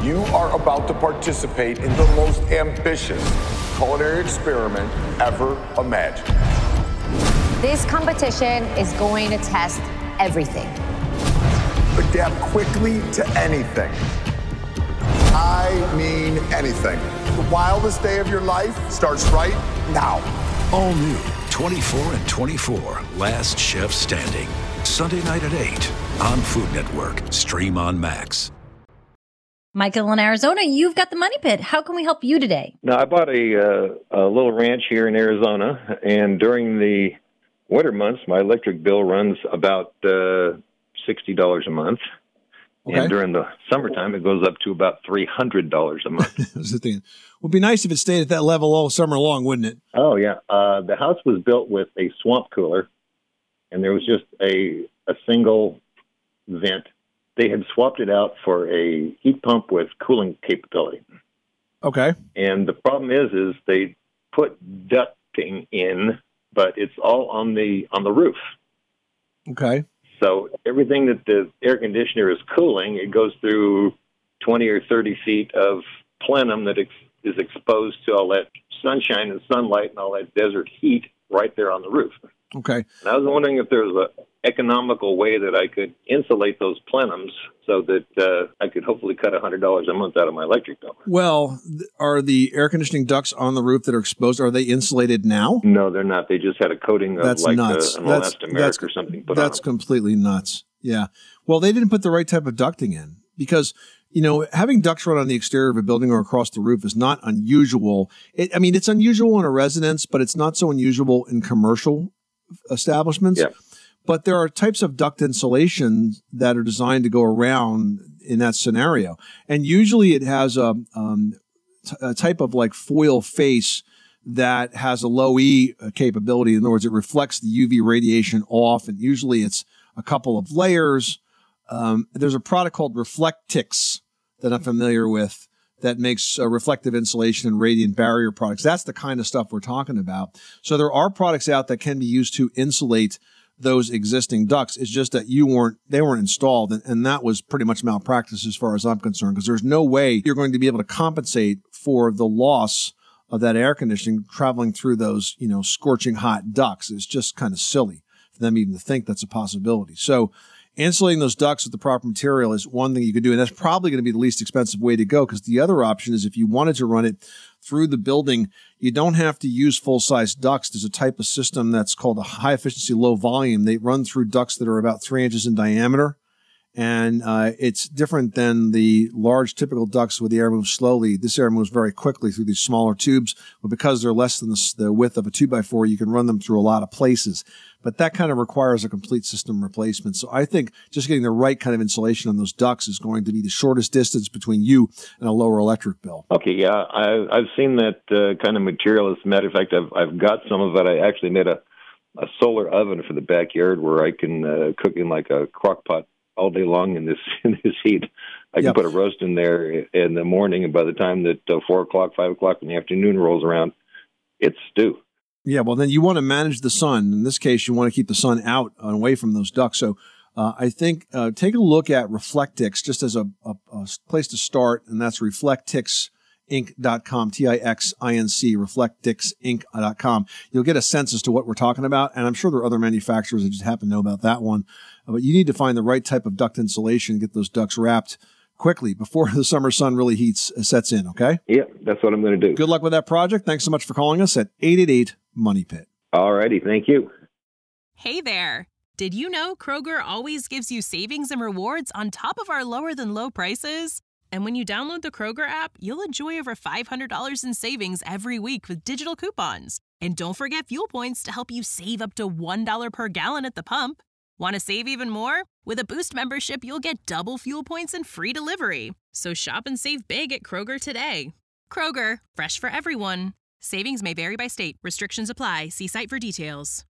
You are about to participate in the most ambitious culinary experiment ever imagined. This competition is going to test everything. Adapt quickly to anything. I mean anything. The wildest day of your life starts right now. All new 24 and 24, Last Chef Standing. Sunday night at 8 on Food Network. Stream on Max. Michael in Arizona, you've got the Money Pit. How can we help you today? Now, I bought a little ranch here in Arizona, and during the winter months, my electric bill runs about $60 a month. Okay. And during the summertime, it goes up to about $300 a month. That's the thing. It would be nice if it stayed at that level all summer long, wouldn't it? Oh, yeah. The house was built with a swamp cooler, and there was just a single vent. They had swapped it out for a heat pump with cooling capability. Okay. And the problem is they put ducting in, but it's all on the roof. Okay. So everything that the air conditioner is cooling, it goes through 20 or 30 feet of plenum that is exposed to all that sunshine and sunlight and all that desert heat right there on the roof. Okay. And I was wondering if there was an economical way that I could insulate those plenums so that I could hopefully cut $100 a month out of my electric bill. Well, are the air conditioning ducts on the roof that are exposed, are they insulated now? No, they're not. They just had a coating of an elastomeric or something put on them. That's completely nuts. Yeah. Well, they didn't put the right type of ducting in because, having ducts run on the exterior of a building or across the roof is not unusual. It's unusual in a residence, but it's not so unusual in commercial establishments. Yeah. But there are types of duct insulation that are designed to go around in that scenario. And usually it has a type of like foil face that has a low E capability. In other words, it reflects the UV radiation off. And usually it's a couple of layers. There's a product called Reflectix that I'm familiar with that makes reflective insulation and radiant barrier products. That's the kind of stuff we're talking about. So there are products out that can be used to insulate those existing ducts. It's just that they weren't installed. And that was pretty much malpractice as far as I'm concerned, because there's no way you're going to be able to compensate for the loss of that air conditioning traveling through those, scorching hot ducts. It's just kind of silly for them even to think that's a possibility. So insulating those ducts with the proper material is one thing you could do, and that's probably going to be the least expensive way to go, because the other option is if you wanted to run it through the building, you don't have to use full-size ducts. There's a type of system that's called a high-efficiency, low-volume. They run through ducts that are about 3 inches in diameter, and it's different than the large typical ducts where the air moves slowly. This air moves very quickly through these smaller tubes, but because they're less than the width of a 2x4, you can run them through a lot of places. But that kind of requires a complete system replacement. So I think just getting the right kind of insulation on those ducts is going to be the shortest distance between you and a lower electric bill. Okay, yeah, I've seen that kind of material. As a matter of fact, I've got some of it. I actually made a solar oven for the backyard where I can cook in like a crock pot all day long in this heat. I can put a roast in there in the morning, and by the time that 4 o'clock, 5 o'clock in the afternoon rolls around, it's stew. Yeah, well, then you want to manage the sun. In this case, you want to keep the sun out and away from those ducts. So I think take a look at Reflectix just as a place to start, and that's reflectixinc.com, TIXINC, reflectixinc.com. You'll get a sense as to what we're talking about, and I'm sure there are other manufacturers that just happen to know about that one. But you need to find the right type of duct insulation and get those ducts wrapped quickly before the summer sun really sets in, okay? Yeah, that's what I'm going to do. Good luck with that project. Thanks so much for calling us at 888-MONEY-PIT. All righty, thank you. Hey there. Did you know Kroger always gives you savings and rewards on top of our lower-than-low prices? And when you download the Kroger app, you'll enjoy over $500 in savings every week with digital coupons. And don't forget fuel points to help you save up to $1 per gallon at the pump. Want to save even more? With a Boost membership, you'll get double fuel points and free delivery. So shop and save big at Kroger today. Kroger, fresh for everyone. Savings may vary by state. Restrictions apply. See site for details.